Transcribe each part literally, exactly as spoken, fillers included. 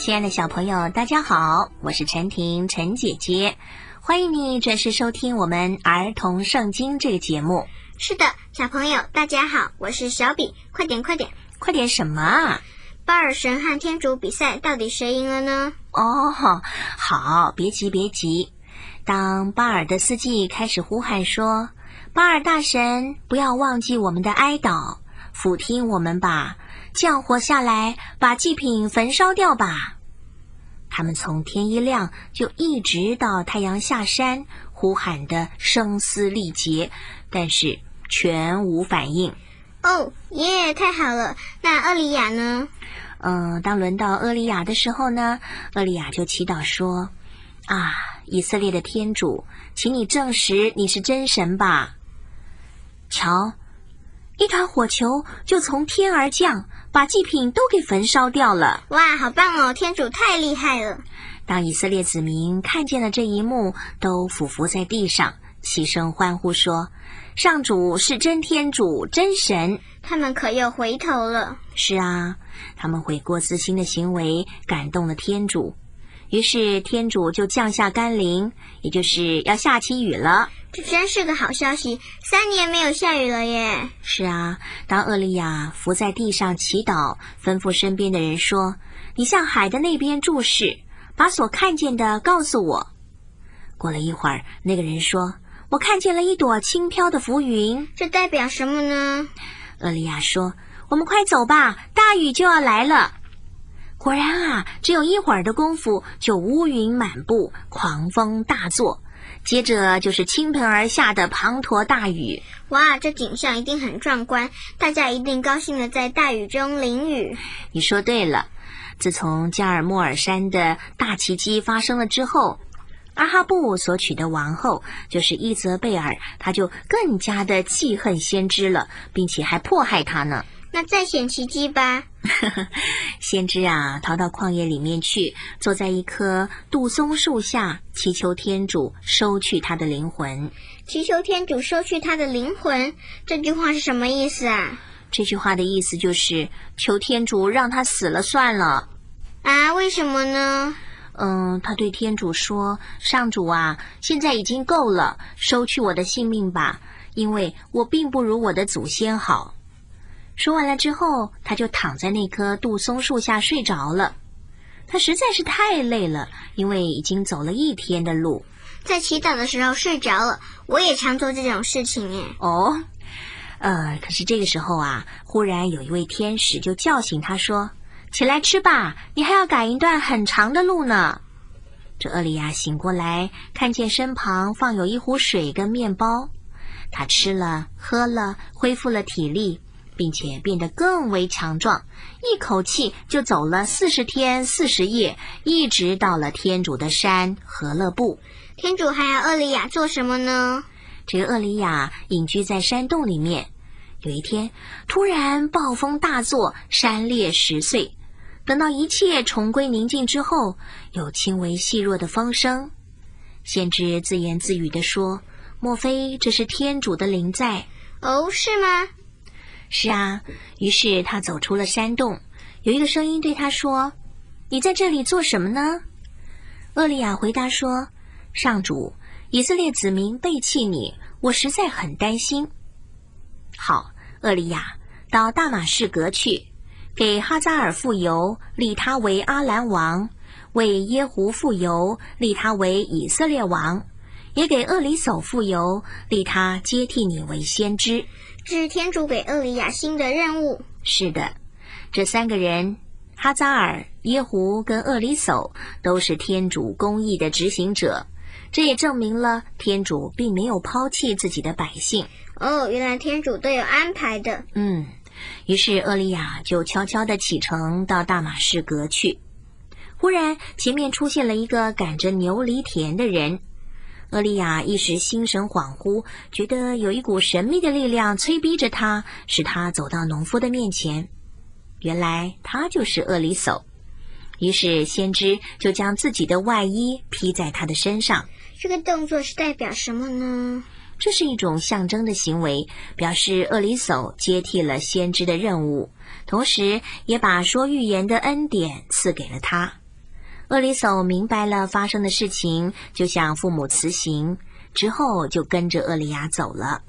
亲爱的小朋友，大家好，我是陈婷陈姐姐，欢迎你准时收听我们儿童圣经这个节目。 是的，小朋友大家好，我是小比，快点快点快点什么啊？ 巴尔神和天主比赛到底谁赢了呢？ 哦，好，别急别急。当巴尔的司机开始呼喊说，巴尔大神，不要忘记我们的哀悼，俯听我们吧，降火下来，把祭品焚烧掉吧。他们从天一亮就一直到太阳下山，呼喊得声嘶力竭，但是全无反应。 哦，耶，太好了。那厄里亚呢？ 嗯，当轮到厄里亚的时候呢，厄里亚就祈祷说，啊，以色列的天主，请你证实你是真神吧。瞧，一团火球就从天而降，把祭品都给焚烧掉了。 哇，好棒哦，天主太厉害了。 当以色列子民看见了这一幕，都俯伏在地上，齐声欢呼说，上主是真天主，真神。 他们可又回头了。 是啊，他们悔过自新的行为感动了天主，于是天主就降下甘霖，也就是要下起雨了。 这真是个好消息，三年没有下雨了耶。 是啊，当厄利亚伏在地上祈祷，吩咐身边的人说，你向海的那边注视，把所看见的告诉我。过了一会儿，那个人说，我看见了一朵轻飘的浮云。 这代表什么呢？ 厄利亚说，我们快走吧，大雨就要来了。果然啊，只有一会儿的功夫，就乌云满布，狂风大作，接着就是倾盆而下的滂沱大雨。 哇，这景象一定很壮观，大家一定高兴地在大雨中淋雨。 你说对了，自从加尔默尔山的大奇迹发生了之后，阿哈布所娶的王后就是伊泽贝尔，他就更加的记恨先知了，并且还迫害他呢。 那再显奇迹吧。 先知啊，逃到旷野里面去，坐在一棵杜松树下，祈求天主收去他的灵魂。 祈求天主收去他的灵魂，这句话是什么意思啊？ 这句话的意思就是求天主让他死了算了。 啊，为什么呢？ 嗯，他对天主说，上主啊，现在已经够了，收去我的性命吧，因为我并不如我的祖先好。说完了之后，他就躺在那棵杜松树下睡着了。他实在是太累了，因为已经走了一天的路。 在祈祷的时候睡着了，我也常做这种事情耶。 哦，呃，可是这个时候啊，忽然有一位天使就叫醒他说，起来吃吧，你还要赶一段很长的路呢。这厄里亚醒过来，看见身旁放有一壶水跟面包，他吃了喝了，恢复了体力，并且变得更为强壮，一口气就走了四十天四十夜，一直到了天主的山何勒布。 天主还要厄里亚做什么呢？ 这个厄里亚隐居在山洞里面，有一天突然暴风大作，山裂石碎。等到一切重归宁静之后，有轻微细弱的风声。先知自言自语地说，莫非这是天主的临在？ 哦，是吗？ 是啊，于是他走出了山洞，有一个声音对他说，你在这里做什么呢？厄里亚回答说，上主，以色列子民背弃你，我实在很担心。好，厄里亚，到大马士革去，给哈扎尔傅油，立他为阿兰王，为耶胡傅油，立他为以色列王，也给厄里叟傅油，立他接替你为先知。 这是天主给厄里亚新的任务。 是的，这三个人，哈扎尔、耶胡跟厄里叟，都是天主公义的执行者。这也证明了天主并没有抛弃自己的百姓。 哦，原来天主都有安排的。 嗯，于是厄里亚就悄悄地启程到大马士革去。忽然前面出现了一个赶着牛犁田的人。厄里亚一时心神恍惚，觉得有一股神秘的力量催逼着他，使他走到农夫的面前。原来他就是厄里叟。于是先知就将自己的外衣披在他的身上。 这个动作是代表什么呢？ 这是一种象征的行为，表示厄里叟接替了先知的任务，同时也把说预言的恩典赐给了他。 厄里叟明白了发生的事情，就向父母辞行，之后就跟着厄里亚走了。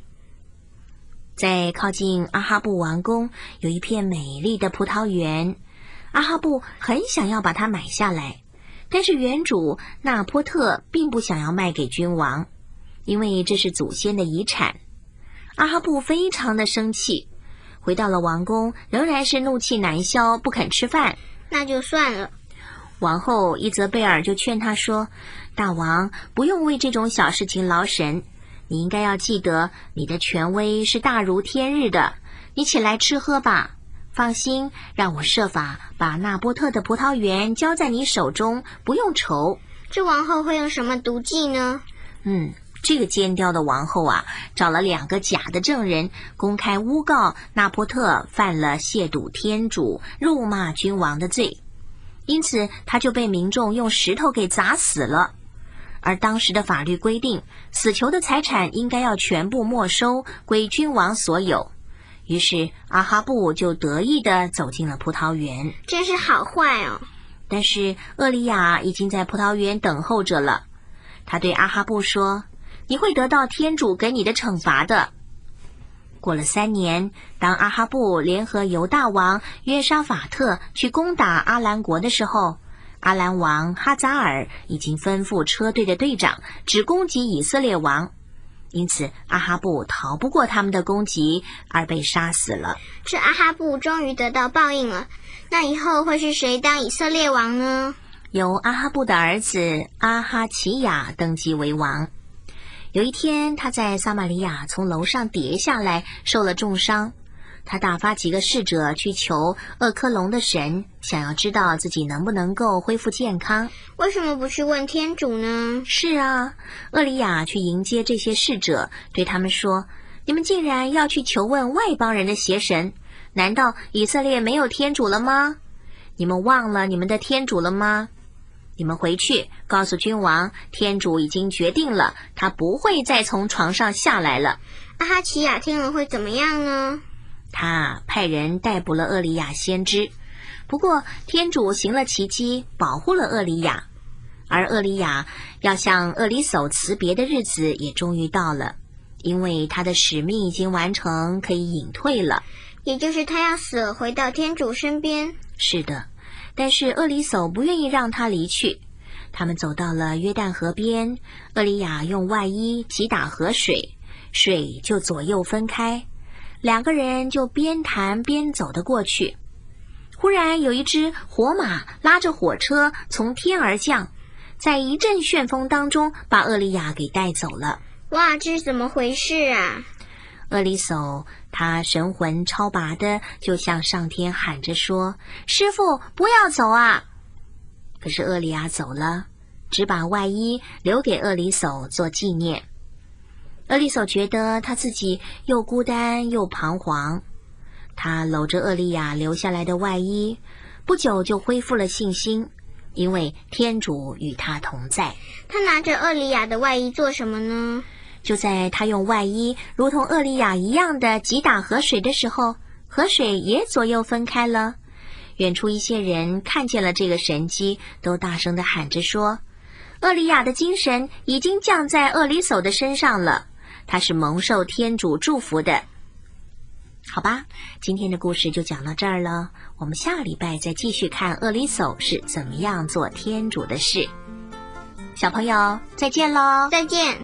在靠近阿哈布王宫有一片美丽的葡萄园，阿哈布很想要把它买下来，但是园主纳波特并不想要卖给君王，因为这是祖先的遗产。阿哈布非常的生气，回到了王宫，仍然是怒气难消，不肯吃饭。 那就算了。 王后伊泽贝尔就劝他说，大王不用为这种小事情劳神，你应该要记得你的权威是大如天日的，你起来吃喝吧。放心，让我设法把纳波特的葡萄园交在你手中，不用愁。 这王后会用什么毒计呢？ 嗯，这个奸刁的王后啊，找了两个假的证人，公开诬告纳波特犯了亵渎天主、辱骂君王的罪，因此他就被民众用石头给砸死了。而当时的法律规定，死囚的财产应该要全部没收，归君王所有。于是阿哈布就得意地走进了葡萄园。 真是好坏哦。 但是厄里亚已经在葡萄园等候着了。他对阿哈布说，你会得到天主给你的惩罚的。过了三年，当阿哈布联合犹大王约沙法特去攻打阿兰国的时候，阿兰王哈扎尔已经吩咐车队的队长只攻击以色列王，因此阿哈布逃不过他们的攻击，而被杀死了。 这阿哈布终于得到报应了，那以后会是谁当以色列王呢？ 由阿哈布的儿子阿哈齐亚登基为王。有一天，他在撒玛利亚从楼上跌下来，受了重伤。他打发几个侍者去求厄科隆的神，想要知道自己能不能够恢复健康。 为什么不去问天主呢？ 是啊，厄里亚去迎接这些侍者，对他们说，你们竟然要去求问外邦人的邪神，难道以色列没有天主了吗？你们忘了你们的天主了吗？你们回去告诉君王，天主已经决定了，他不会再从床上下来了。 阿哈齐亚听了会怎么样呢？ 他派人逮捕了厄里亚先知，不过天主行了奇迹，保护了厄里亚。而厄里亚要向厄里叟辞别的日子也终于到了，因为他的使命已经完成，可以隐退了。 也就是他要死了，回到天主身边。 是的，但是厄里叟不愿意让他离去。他们走到了约旦河边，厄里亚用外衣击打河水，水就左右分开，两个人就边谈边走得过去。忽然有一只火马拉着火车从天而降，在一阵旋风当中把厄里亚给带走了。 哇，这是怎么回事啊？ 厄里叟他神魂超拔的就向上天喊着说，师父不要走啊！可是厄里亚走了，只把外衣留给厄里叟做纪念。厄里叟觉得他自己又孤单又彷徨，他搂着厄里亚留下来的外衣，不久就恢复了信心，因为天主与他同在。 他拿着厄里亚的外衣做什么呢？ 就在他用外衣如同厄里亚一样的击打河水的时候，河水也左右分开了。远处一些人看见了这个神迹，都大声地喊着说，厄里亚的精神已经降在厄里叟的身上了，他是蒙受天主祝福的。好吧，今天的故事就讲到这儿了，我们下个礼拜再继续看厄里叟是怎么样做天主的事。小朋友，再见喽！ 再见。